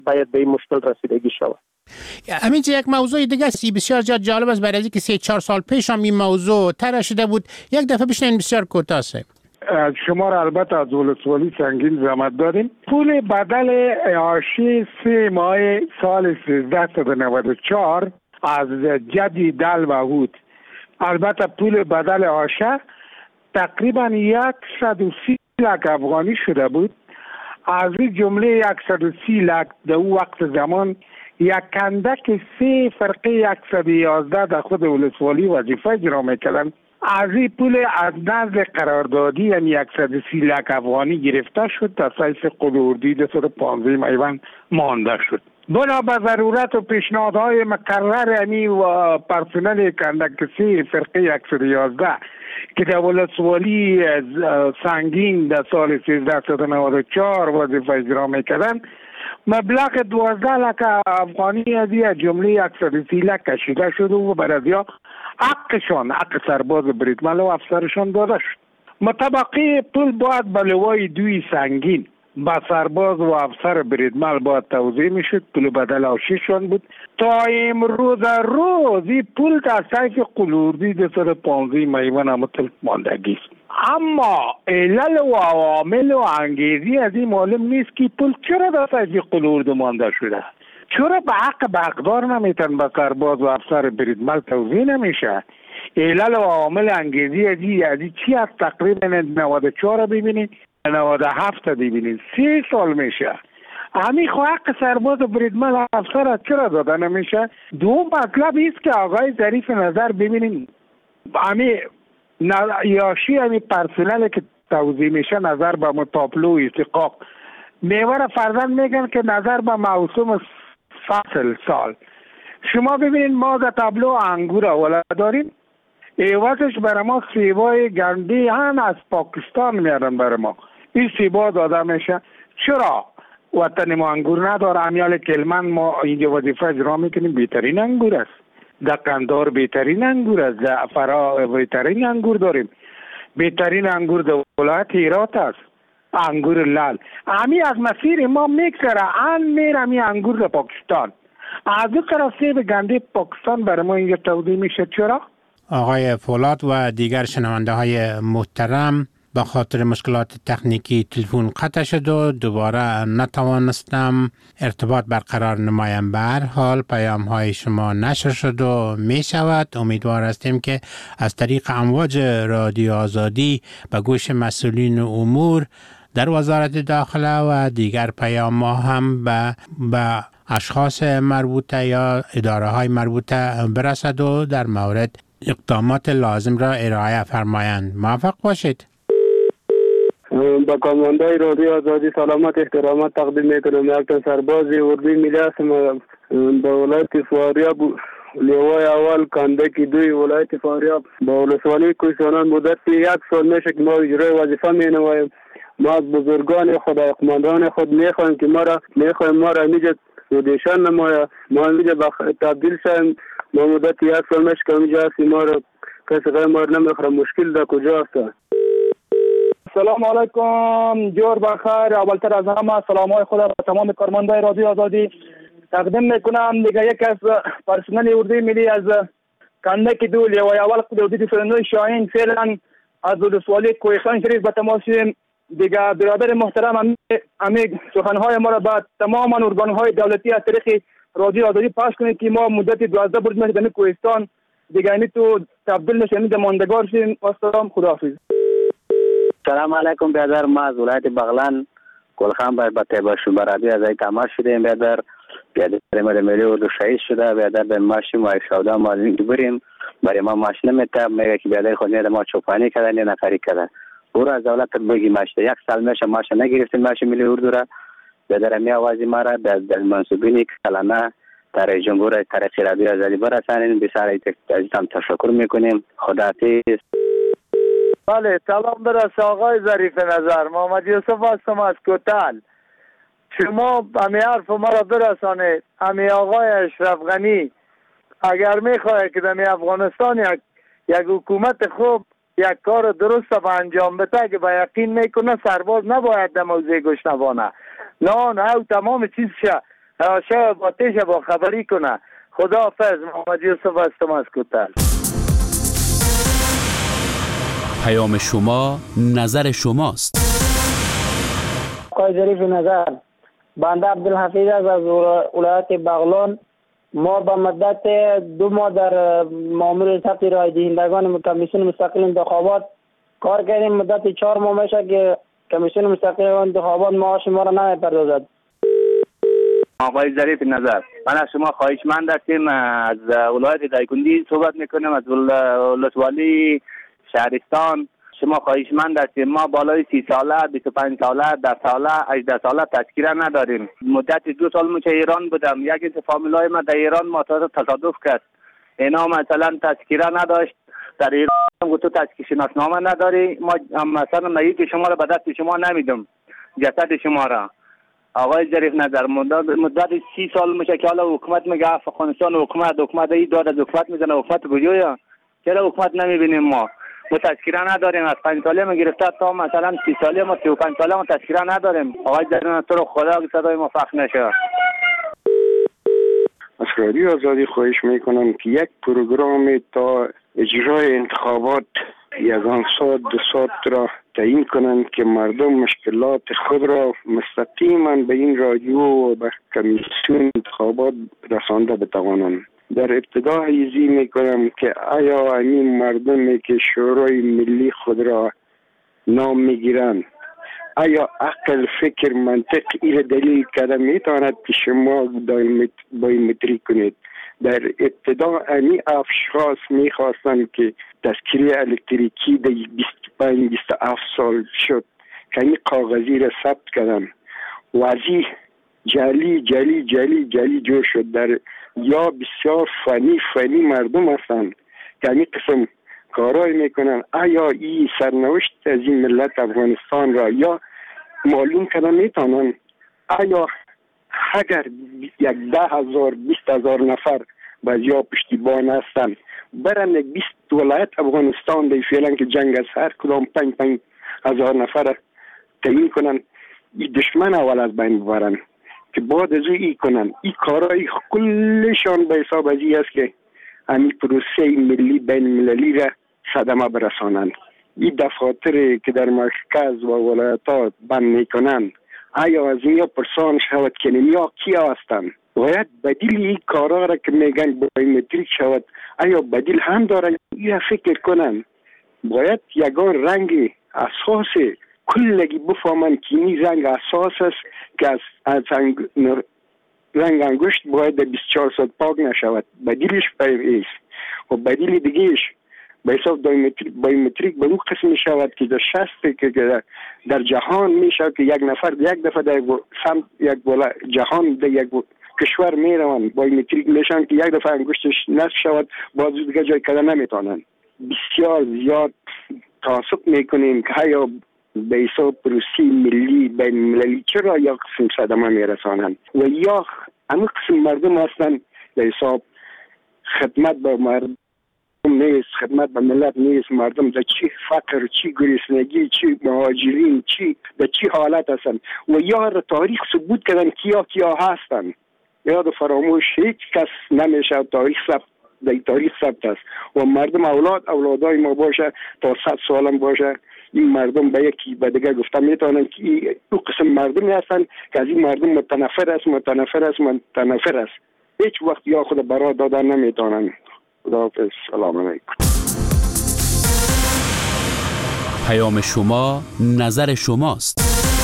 باید به این مشکل رسیدگی شود. همین یک موضوع دیگه است بسیار جالب است. برای اینکه 3-4 سال پیش هم این موضوع طرح شده بود، یک دفعه بشنوید بسیار کوتاه است. شما را البته از ولسوالی سنگین زحمت داریم. پول بدل اعاشی 3 ماه سال 1394 از جدی دل و هود، البته پول بدل اعاشه تقریبا 130 لک افغانی شده بود. از این جمله 130 لک در او وقت زمان یک کندک 3 فرقه 111 در خود ولسوالی وظیفه اجرا میکردن. از این پول از نزد قراردادی یعنی 130 لک افغانی گرفته شد تا سایس قلوردی 215 میوان مانده شد. بنا به ضرورت و پیشنهادهای مکرر یعنی و پرسنل کندک 3 فرقه 111 که در ولسوالی سنگین در سال 1394 وظیفه اجرا میکردن، مبلغ 12 لک افغانی از جمله 130 لک کشیده شد و برای حقشان، حق سرباز بریدمل و افسرشان داده شد. مطابقی پول باید به لوای دوی سنگین با سرباز و افسر بریدمل باید توزیع میشد. پول بدل آشیشان بود. تا امروز روز این پول در سایس قلوردی 215 میوان مطلق ماندگی است. اما علل و عوامل و انگیزی از این معلوم نیست که پول چرا در سایس قلورد مانده شده. چرا به حق بقدار نمیتن به سرباز و افسر بریدمل توزیع نمیشه؟ علل و عوامل انگیزی از چی از تقریبا 94 ببینید 97 ببینید 3 سال میشه. همین خو حق سرباز و بریدمل افسر چرا داده نمیشه؟ دوم مطلب ایست که آقای ظریف نظر ببینید همین یاشی همین پرسنل که توزیع میشه نظر به متابلو استحقاق میوره فرزن میگن که نظر به موسم فصل سال. شما ببینید ما در تابلو انگور اول داریم، ایوازش برای ما سیبای گندی هم از پاکستان میارن برای ما. این سیبا داده میشه. چرا وطن ما انگور نداره؟ امیال کلمن ما اینجا وظیفه اجرا میکنیم، بهترین انگور است. در قندار بهترین انگور است، در فرا بهترین انگور داریم. بهترین انگور در ولایت هرات است، انگور لال. همی از مسیر ما میگذره ان میره می انگور در پاکستان. از اون طرف سیب گندی پاکستان برای ما اینجا توزیع میشه. چرا؟ آقای فولاد و دیگر شنونده های محترم، به خاطر مشکلات تکنیکی تلفن قطع شد و دوباره نتوانستم ارتباط برقرار نمایم. به هر حال پیام های شما نشر شد و می شود. امیدوار هستیم که از طریق امواج رادیو آزادی به گوش مسئولین امور در وزارت داخله و دیگر پیام ها هم به اشخاص مربوطه یا اداره های مربوطه برسد و در مورد اقدامات لازم را ارائه فرمایند. موفق باشید. با کاماندای رادیو آزادی سلامت احترامات تقدیم میکنم. یک سربازی اردوی ملی هستم با ولایت فاریاب لیوای اول کندکی 2 ولایت فاریاب با ولسوالی کوهستانان مدت 1 سال میشه که ما اجرای وظیفه مینماییم. ما از بزرگان خود اقماندان خود میخوایم که ما را میجد ودیشان نمایا، ما میجد تبدیل شایم. ما مدت 1 سال میشه که میجد هستی، ما را کسی غیر ما را نمیخوره. مشکل در کجا است؟ سلام علیکم، جور بخیر. اولتر از همه سلام های خود به تمام کارمندای رادیو آزادی تقدیم میکنم. دیگه یک از پرسنل اردوی ملی از کندک 2 لیوای اول قلوردی فرندوی شاهین فعلا از ولسوالی کوهستان شریف به تماسیم. دیگه برادر محترم امی سخنهای ما را به تمام ارگانهای دولتی از طریق رادیو آزادی پخش کنید که ما مدت 12 برد میشه در کوهستان دیگه اینی تو تبدیل نشیم در ماندگار شیم. السلام، خداحافظ. سلام علیکم برادر. ما از ولایت بغلان گلخان به تیبا شمرابی از ای تماس شدیم. برادر ملی اردو شهید شده. برادر به ماشین و شودا ما بریم برای ما ماشین نمیتاب میگه که برادر خود نیده ما چوپانی کردن یا نفری کردن. او را از دولت بگی ماشین 1 سال میشه ماشین نگرفتیم ماشین ملی اردو را. برادر می آوازی ما را در منصوبینی کلانه در جمهور ترقی رادیو آزادی برسانیم. بسیار عزیزم تشکر میکنیم. خداحافظ. بله، سلام برسه آقای ظریف نظر. محمد یوسف هستم از کوتل. شما همی حرف ما را برسانید. همی آقای اشرف غنی اگر میخواهد که در افغانستان یک حکومت خوب یک کار درست به انجام بده که به یقین میکنه سرباز نباید در موضع گشنوانه نه او تمام چیزش آشه با تیش با خبری کنه. خدا حافظ. محمد یوسف هستم از کوتل. پیام شما نظر شماست. آقای ظریف نظر، بنده عبدالحفیظ از ولایت بغلان. ما به مدت 2 ماه در مامور ثبت رای دهندگان کمیسیون مستقل انتخابات کار کردیم. مدت 4 ماه میشه که کمیسیون مستقل انتخابات معاش ما را نمیپردازد. آقای ظریف نظر، من از شما خواهشمند هستیم. از ولایت دایکنډي صحبت میکنم، از ولسوالی شهرستان. شما خواهشمند هستیم. ما بالای 30 ساله، 25 ساله، 10 ساله، 18 ساله تذکره نداریم. مدت 2 سال من ایران بودم. یک فامیلای ما در ایران ما تصادف کرد. اینا مثلا تذکره نداشت. در ایران تو تذکره شناسنامه نداری. ما مثلا میت شما را به دست شما نمیدم، جسد شما را. آقای ظریف نظر، مدت 30 سال میشه که حالا حکومت میگه افغانستان حکومت ای داد حکومت میزنه. حکومت کجاست؟ چرا حکومت نمیبینیم؟ ما تذکره نداریم. از 5 ساله ما گرفته تا مثلا 30 ساله ما 35 ساله ما تذکره نداریم. آقای ظریف تو رو خدا که صدای ما فخر نشه. از رادیو آزادی خواهش میکنم که یک پروگرام تا اجرای انتخابات 1 ساعت 2 ساعت را تعیین کنند که مردم مشکلات خود را مستقیما به این رادیو و به کمیسیون انتخابات رسانده بتوانند. در ابتدا ایزی میکنم که آیا این مردمی که شورای ملی خود را نام میگیرند آیا عقل، فکر، منطق این دلیل کرده میتواند که شما بایومتری کنید؟ در ابتدا این اشخاص میخواستند که تذکره الکتریکی در 25-27 سال شد که این کاغذی را ثبت کردن. وضعی جلی جو شد. در یا بسیار فنی مردم هستند که این قسم کارای میکنن. آیا این سرنوشت از این ملت افغانستان را یا معلوم کردن میتونن؟ آیا اگر 10,000-20,000 نفر بعضیا پشتیبان هستن برن 20 ولایت افغانستان دی فعلا که جنگ از هر کدام 5,000 نفر تعیین کنن، این دشمن اول از بین ببرن که بعد از ای کنن. این کارای کلشان به حساب از این است که همین پروسه ملی بین المللی را صدمه برسانند. این دفاتر که در مرکز و ولایت‌ها بند میکنند آیا از اینها پرسان شود که اینها کیا هستند؟ باید بدیل این کارا را که میگن بایومتریک شود آیا بدیل هم دارن؟ یا فکر کنن باید یگان رنگ اساس کلگی بفهمن که این رنگ اساس است که از رنگ انگشت باید 24 ساعت پاک نشود. بدیلش است و بدیل دیگهش به حساب بایومتریک به اون قسم می شود که در شست که در جهان می شود که یک نفر یک دفعه در یک جهان در یک کشور می روند بایومتریک میشن که یک دفعه انگشتش نصف شود باز دیگه جای کده نمیتونن. بسیار زیاد تعصب میکنیم که یا به حساب پروسی ملی بین مللی چرا یا قسم صدمه میرسانند و یا همه قسم مردم هستن به حساب خدمت به مردم نیست، خدمت به ملت نیست. مردم در چی فقر، چی گرسنگی، چی مهاجرین، چی در چی حالت هستن و یا تاریخ ثبوت کردن کیا هستن. یاد فراموش هیچ کس نمیشه. تاریخ ثبت است و مردم اولادای ما باشه تا 100 سالم باشه. این مردم به یکی به دیگه گفته میتونن که دو قسم مردمی هستن که از این مردم متنفر است. هیچ وقت یا خود برا دادن نمیتونن. خداحافظ. سلام علیکم. پیام شما نظر شماست.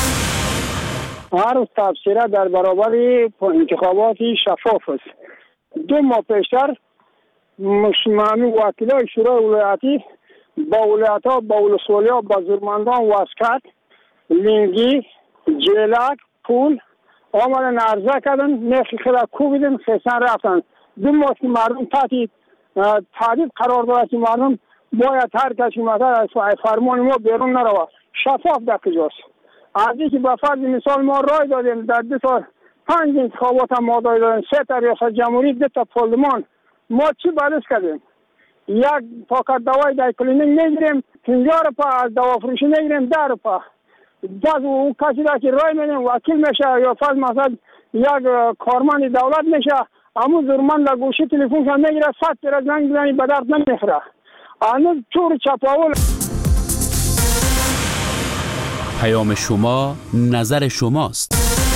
هر تبصره در برابر انتخابات شفاف است. 2 ماه پیشتر مشمانی وکیلای شورای ولایتی با ولایت‌ها با ولسوالی‌ها با زورمندان واسکت لینگی جلک پول آمدن عرضه کردن نرخی خدا کوبیدن خیسن رفتن. 2 ماه که مردم تعدید قرار دارد که مردم باید هر کسی مثلا از فرمان ما بیرون نروه. شفاف در کجاست؟ از اینکه به فرض مثال ما رای دادیم در 2 سال 5 انتخابات هم ما دادیم 3 تا ریاست جمهوری 2 تا پارلمان. ما چی بررس کردیم؟ یک پاکت دوای در کلینیک نگیریم 50 روپا، از دوا فروشی نگیریم 10 روپا. باز اون کسی را که رای میدیم وکیل میشه یا فرض مثلا یک کارمند دولت میشه، همون زورمند گوشی تلفنش میگیره 100 تیر زنگ بزنی به درد نمیخوره. هنوز طور چپاول. پیام شما نظر شماست.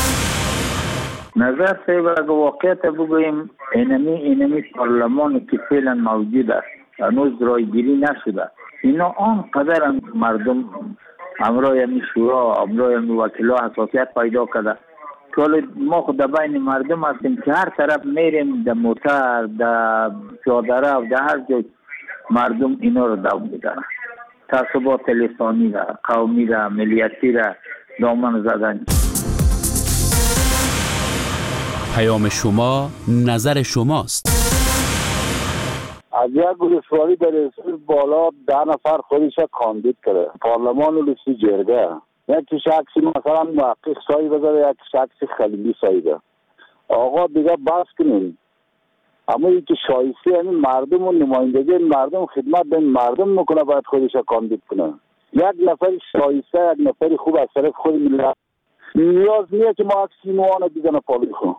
نظر سیب اگر واقعیت بگوییم اینمی پارلمانی که فعلا موجود است هنوز رایگیری نشده، اینا آنقدر مردم امرای همی شورا امرای همی وکیلا حساسیت پیدا کرده که ما خود بین مردم هستیم که هر طرف میریم در موتر در پیاده رو در هر جای مردم اینا رو دو میدن، تعصبات لسانی را قومی را ملیتی را دامن زدن. پیام شما نظر شماست. از یک ولسوالی در رسول بالا 10 نفر خودش کاندید کرده پارلمان ولسی جرگه، یکی شخصی مثلا محقق صاحب بذاره، یک شخصی خلیلی صاحب. آقا دیگه بس کنیم، اما این که شایسته همین مردم و نمایندگی مردم خدمت به مردم میکنه باید خودش کاندید کنه. یک نفر شایسته، یک نفر خوب از طرف خود ملت، نیاز نیست که ما اکسینوان دیگه نپالی کنیم.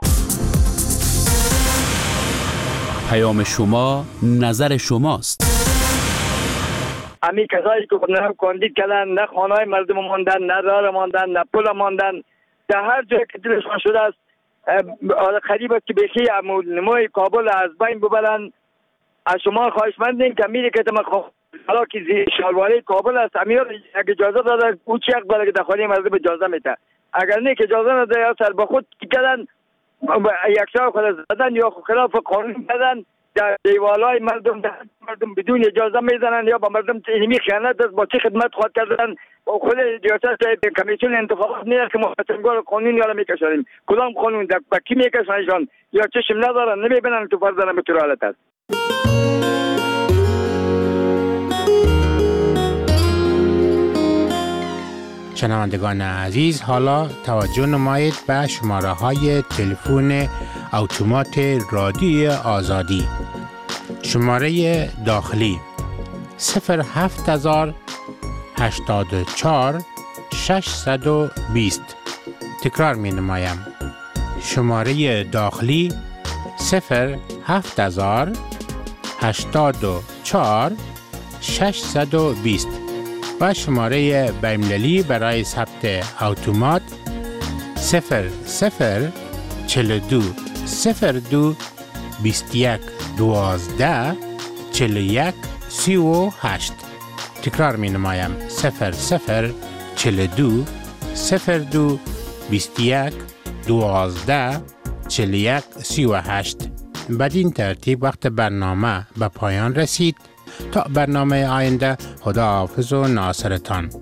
پیام شما نظر شماست. امی کسایی که نه کاندید کردن، نه خانه‌های مردم ماندن، نه راه ماندن، نه پل ماندن، در هر جای که دلشان شده است قریب است که بخی نمای کابل از بین ببرن. از شما خواهشمندیم که میری که حالا که شالواری کابل است امیر اگه اجازه داده او چه حق داره که در خانه مردم اجازه میده، اگر نه که اجازه نده یا سر به خود کردن یک شاه خود زدن یا خلاف قانون کردن در دیوالای مردم بدون اجازه میزنن یا با مردم اینمی خیانت است با چه خدمت خواهد کردن با خود ریاست کمیسیون انتخابات نیست که ما تصمیمگار قانون یا میکشانیم کدام قانون با کی میکشانشان یا چشم ندارن نمیبینن تو فرزن به طور حالت است. شنوندگان عزیز، حالا توجه نمایید به شماره های تلفن اتومات رادیوی آزادی. شماره داخلی 07084 620. تکرار می نمایم. شماره داخلی 07084 620 و شماره بین‌المللی برای ثبت اتومات 0042 02 21 12 41 38. تکرار می نمایم 0042 02 21 12 41 38. بدین ترتیب وقت برنامه به پایان رسید. تا برنامه آینده، خدا حافظ و ناصرتان.